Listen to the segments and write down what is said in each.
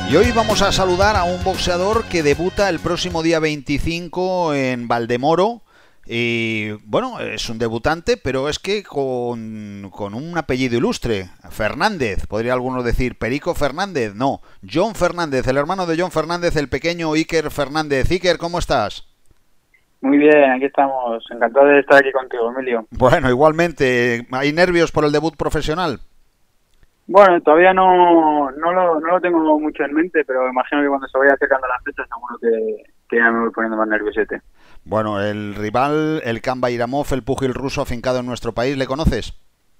Y hoy vamos a saludar a un boxeador que debuta el próximo día 25 en Valdemoro. Y bueno, es un debutante, pero es que con un apellido ilustre, Fernández, podría alguno decir Perico Fernández, no, John Fernández, el hermano de John Fernández, el pequeño Iker Fernández. Iker, ¿cómo estás? Muy bien, aquí estamos, encantado de estar aquí contigo, Emilio. Bueno, igualmente, ¿hay nervios por el debut profesional? Bueno, todavía no lo tengo mucho en mente, pero imagino que cuando se vaya acercando la fecha seguro que ya me voy poniendo más nerviosete. Bueno, el rival, el Khan Bayramov, el púgil ruso afincado en nuestro país, ¿le conoces?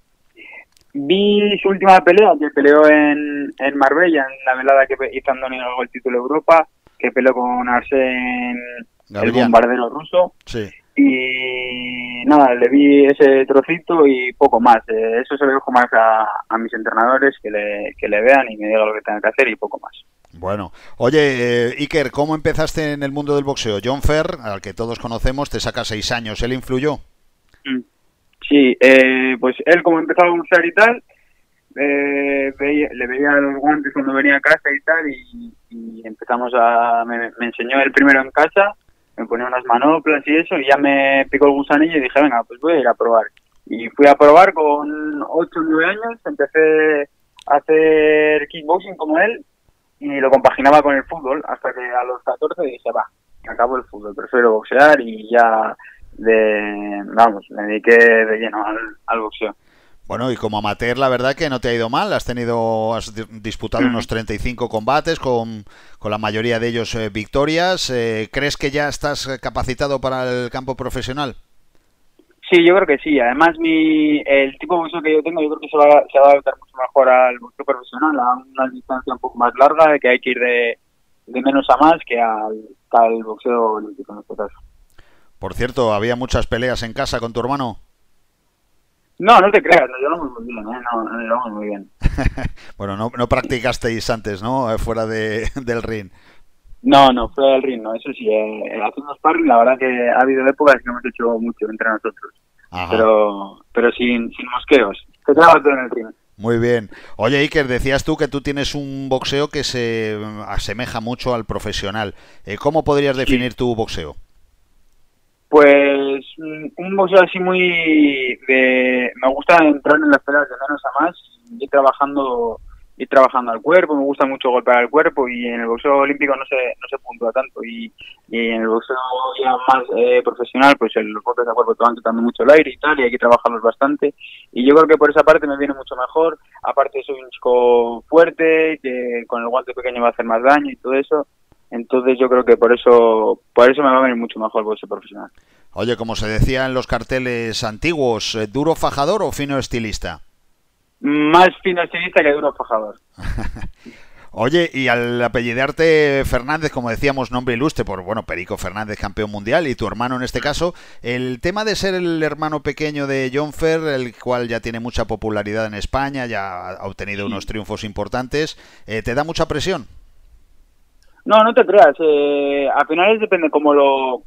Vi su última pelea, que peleó en Marbella, en la velada que hizo Andoni ganó el título de Europa, que peleó con Arsen, el bombardero ruso. Sí. Y nada, le vi ese trocito y poco más. Eso se lo dejo más a mis entrenadores que le vean y me digan lo que tengan que hacer y poco más. Bueno, oye, Iker, ¿cómo empezaste en el mundo del boxeo? John Fer, al que todos conocemos, te saca 6 años. ¿Él influyó? Sí, pues él como empezó a boxear y tal, le veía los guantes cuando venía a casa y tal, y empezamos me enseñó el primero en casa, me ponía unas manoplas y eso, y ya me picó el gusanillo y dije, venga, pues voy a ir a probar. Y fui a probar con 8 o 9 años, empecé a hacer kickboxing como él, y lo compaginaba con el fútbol, hasta que a los 14 dije, va, acabo el fútbol, prefiero boxear, y ya, me dediqué de lleno al boxeo. Bueno, y como amateur la verdad que no te ha ido mal, has disputado unos 35 combates, con la mayoría de ellos victorias. ¿Crees que ya estás capacitado para el campo profesional? Sí, yo creo que sí. Además, el tipo de boxeo que yo tengo, yo creo que se va a adaptar mucho mejor al boxeo profesional, a una distancia un poco más larga, que hay que ir de menos a más que al boxeo olímpico en este caso. Por cierto, ¿había muchas peleas en casa con tu hermano? No, no te creas, nos llevamos muy bien, nos llevamos muy bien. Bueno, no practicasteis antes, ¿no? Fuera del ring. No, fuera del ring, no, eso sí, haciendo sparring, la verdad que ha habido épocas que hemos hecho mucho entre nosotros. Ajá. Pero sin mosqueos, se traba todo en el ring. Muy bien. Oye, Iker, decías tú que tú tienes un boxeo que se asemeja mucho al profesional. ¿Cómo podrías definir tu boxeo? Pues un boxeo así me gusta entrar en las peleas de menos a más y ir trabajando al cuerpo. Me gusta mucho golpear al cuerpo, y en el boxeo olímpico no se puntúa tanto, y en el boxeo ya más profesional, pues los golpes al cuerpo te van quitando mucho el aire y tal, y hay que trabajarlos bastante, y yo creo que por esa parte me viene mucho mejor. Aparte soy un chico fuerte, que con el guante pequeño va a hacer más daño y todo eso. Entonces yo creo que por eso me va a venir mucho mejor el boxeo profesional. Oye, como se decía en los carteles antiguos, ¿duro fajador o fino estilista? Más fino estilista que duro fajador. Oye, y al apellidarte Fernández, como decíamos, nombre ilustre, Perico Fernández, campeón mundial, y tu hermano en este caso, el tema de ser el hermano pequeño de John Fer, el cual ya tiene mucha popularidad en España, ya ha obtenido unos triunfos importantes, ¿te da mucha presión? No te creas. A finales depende cómo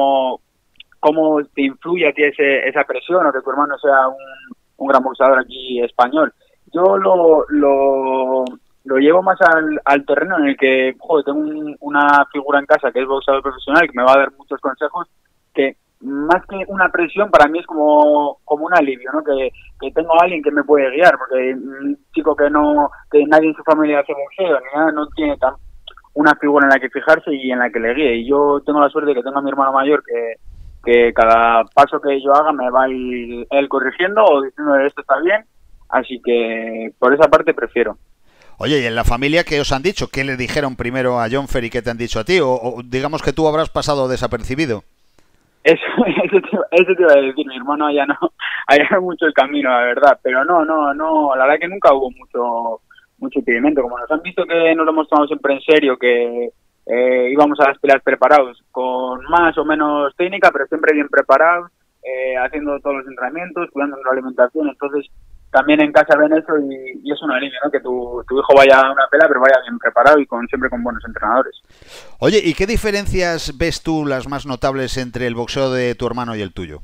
te influye a ti esa presión, o que tu hermano sea un gran boxeador aquí español. Yo lo llevo más al terreno en el que, tengo una figura en casa que es boxeador profesional, que me va a dar muchos consejos, que más que una presión para mí es como un alivio, ¿no? Que tengo a alguien que me puede guiar, porque un chico que nadie en su familia hace boxeo ni nada, no tiene una figura en la que fijarse y en la que le guíe. Y yo tengo la suerte de que tengo a mi hermano mayor que cada paso que yo haga me va a ir él corrigiendo o diciendo esto está bien, así que por esa parte prefiero. Oye, ¿y en la familia qué os han dicho? ¿Qué le dijeron primero a John Fer y qué te han dicho a ti? O digamos que tú habrás pasado desapercibido. Eso te iba a decir, mi hermano allá no mucho el camino, la verdad, pero no, la verdad que nunca hubo mucho impedimento. Como nos han visto que nos lo hemos tomado siempre en serio, que íbamos a las peleas preparados, con más o menos técnica, pero siempre bien preparados, haciendo todos los entrenamientos, cuidando de la alimentación. Entonces también en casa ven eso y es un alivio, ¿no? Que tu hijo vaya a una pelea, pero vaya bien preparado y siempre con buenos entrenadores. Oye, ¿y qué diferencias ves tú las más notables entre el boxeo de tu hermano y el tuyo?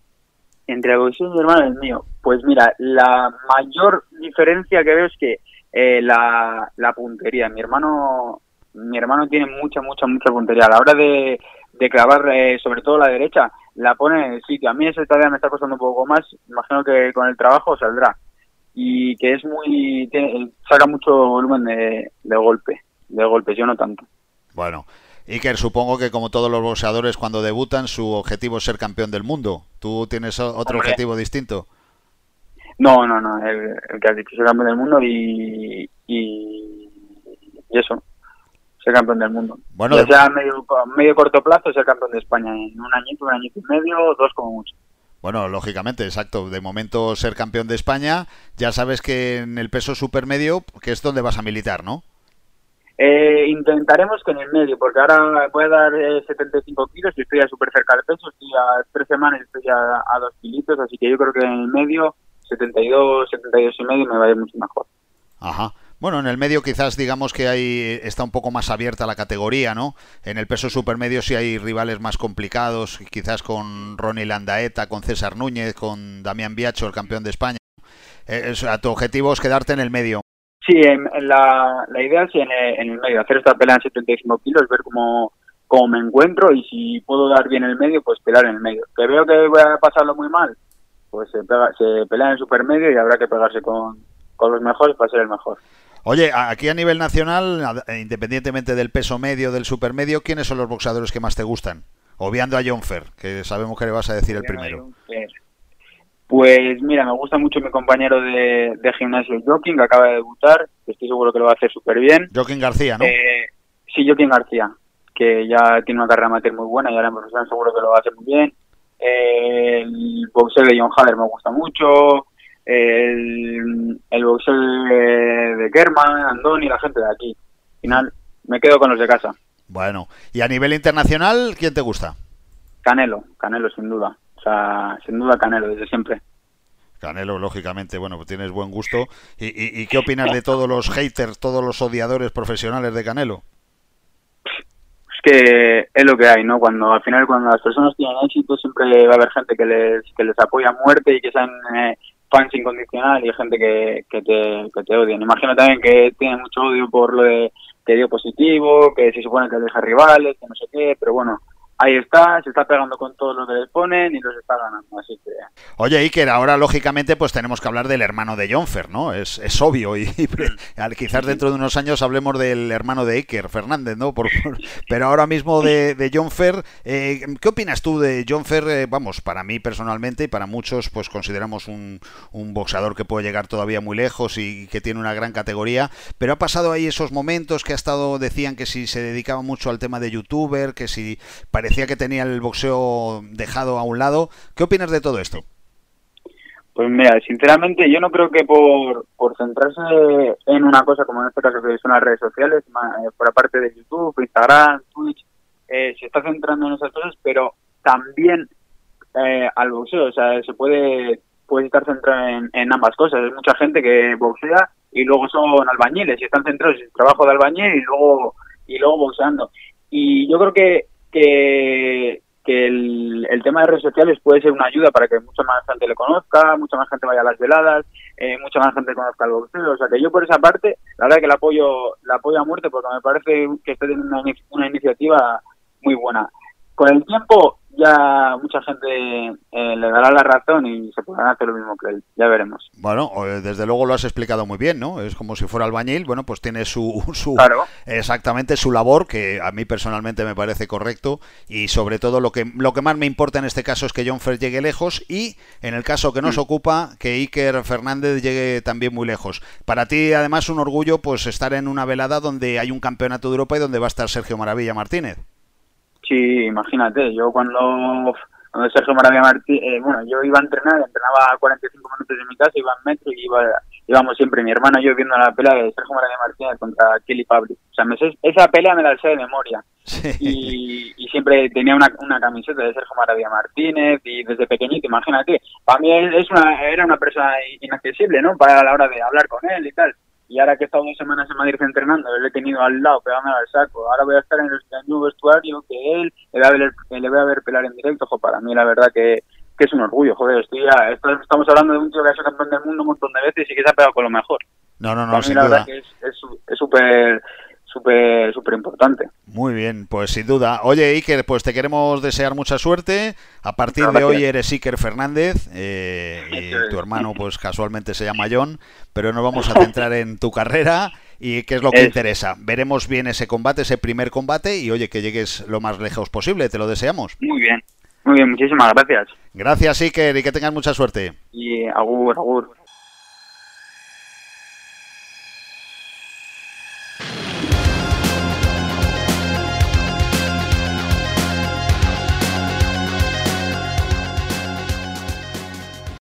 Entre el boxeo de mi hermano y el mío, pues mira, la mayor diferencia que veo es que la puntería. Mi hermano tiene mucha puntería. A la hora de clavar, sobre todo la derecha, la pone en el sitio. A mí esa tarea me está costando un poco más. Imagino que con el trabajo saldrá. Y que es saca mucho volumen de golpes, yo no tanto. Bueno, Iker, supongo que como todos los boxeadores cuando debutan, su objetivo es ser campeón del mundo. ¿Tú tienes otro objetivo distinto? No, el que has dicho, ser campeón del mundo y eso, ser campeón del mundo. Bueno, ya sea a medio corto plazo, ser campeón de España en un añito y medio, 2 como mucho. Bueno, lógicamente, exacto. De momento ser campeón de España, ya sabes que en el peso supermedio, que es donde vas a militar, ¿no? Intentaremos que en el medio, porque ahora voy a dar 75 kilos y estoy ya súper cerca del peso, estoy a 3 semanas y estoy a 2 kilitos, así que yo creo que en el medio, 72 y medio me va a ir mucho mejor. Ajá. Bueno, en el medio quizás digamos que ahí está un poco más abierta la categoría, ¿no? En el peso supermedio sí hay rivales más complicados, quizás con Ronnie Landaeta, con César Núñez, con Damián Biacho, el campeón de España. Tu objetivo es quedarte en el medio. Sí, la idea es en el medio, hacer esta pelea en 75 kilos, ver cómo me encuentro y si puedo dar bien el medio, pues pelear en el medio. Que veo que voy a pasarlo muy mal, pues se pelea en el supermedio y habrá que pegarse con los mejores para ser el mejor. Oye, aquí a nivel nacional, independientemente del peso medio, del supermedio, ¿quiénes son los boxeadores que más te gustan? Obviando a Jon Fer, que sabemos que le vas a decir el primero. Pues mira, me gusta mucho mi compañero de gimnasio, Joaquín, que acaba de debutar, que estoy seguro que lo va a hacer súper bien. Joaquín García, ¿no? Sí, Joaquín García, que ya tiene una carrera amateur muy buena y ahora en profesional seguro que lo va a hacer muy bien. El boxeo de John Hader me gusta mucho. El boxeo de Kerman, Andoni, la gente de aquí. Al final me quedo con los de casa. Bueno, y a nivel internacional, ¿quién te gusta? Canelo sin duda. O sea, sin duda Canelo, desde siempre. Canelo, lógicamente, bueno, pues tienes buen gusto. ¿Y qué opinas de todos los haters, todos los odiadores profesionales de Canelo? Es que es lo que hay, ¿no? Al final cuando las personas tienen éxito siempre va a haber gente que les apoya a muerte y que sean fans incondicional y gente que te odian. Imagino también que tiene mucho odio por lo de que dio positivo, que se supone que deja rivales, que no sé qué, pero bueno, ahí está, se está pegando con todos los que les ponen y los está ganando, así que... Oye, Iker, ahora lógicamente pues tenemos que hablar del hermano de Jon Fer, ¿no? Es obvio y quizás dentro de unos años hablemos del hermano de Iker Fernández, ¿no? Pero ahora mismo de Jon Fer, ¿qué opinas tú de Jon Fer? Vamos, para mí personalmente y para muchos pues consideramos un boxeador que puede llegar todavía muy lejos y que tiene una gran categoría, pero ha pasado ahí esos momentos que decían que si se dedicaba mucho al tema de youtuber, que si parecía que tenía el boxeo dejado a un lado. ¿Qué opinas de todo esto? Pues mira, sinceramente yo no creo que por centrarse en una cosa como en este caso que son las redes sociales, por aparte de YouTube, Instagram, Twitch, se está centrando en esas cosas, pero también al boxeo, o sea, puede estar centrado en ambas cosas. Hay mucha gente que boxea y luego son albañiles y están centrados en su trabajo de albañil y luego boxeando. Y yo creo que el tema de redes sociales puede ser una ayuda para que mucha más gente le conozca, mucha más gente vaya a las veladas, mucha más gente conozca el boxeo. O sea que yo por esa parte, la verdad que la apoyo a muerte porque me parece que está teniendo una iniciativa muy buena. Con el tiempo ya mucha gente le dará la razón y se podrán hacer lo mismo que él, ya veremos. Bueno, desde luego lo has explicado muy bien, ¿no? Es como si fuera albañil, bueno, pues tiene su claro. Exactamente su labor, que a mí personalmente me parece correcto, y sobre todo lo que más me importa en este caso es que Jon Fer llegue lejos y, en el caso que nos ocupa, que Iker Fernández llegue también muy lejos. Para ti, además, un orgullo pues estar en una velada donde hay un campeonato de Europa y donde va a estar Sergio Maravilla Martínez. Sí, imagínate, yo cuando Sergio Maravilla Martínez, yo iba a entrenaba a 45 minutos de mi casa, iba en metro y íbamos siempre, mi hermano y yo viendo la pelea de Sergio Maravilla Martínez contra Kelly Pablo. O sea, esa pelea me la sé de memoria. Sí. Y siempre tenía una camiseta de Sergio Maravilla Martínez y desde pequeñito, imagínate. Para mí era una persona inaccesible, ¿no? Para la hora de hablar con él y tal. Y ahora que he estado 2 semanas en Madrid entrenando, lo he tenido al lado, pegándome al saco. Ahora voy a estar en el nuevo vestuario que él, le voy a ver pelar en directo. Para mí la verdad que es un orgullo, joder. Estamos hablando de un tío que ha sido campeón del mundo un montón de veces y que se ha pegado con lo mejor. No, no, no, Para mí sin la verdad duda. que es súper importante. Muy bien, pues sin duda. Oye, Iker, pues te queremos desear mucha suerte. A partir Muchas de hoy gracias. eres Iker Fernández Eso y tu hermano es. pues casualmente se llama John, pero nos vamos a centrar en tu carrera y qué es lo que Eso. interesa. Veremos bien ese combate, ese primer combate y oye, que llegues lo más lejos posible, te lo deseamos. Muy bien, muchísimas gracias. Gracias, Iker, y que tengas mucha suerte. Y agur, agur.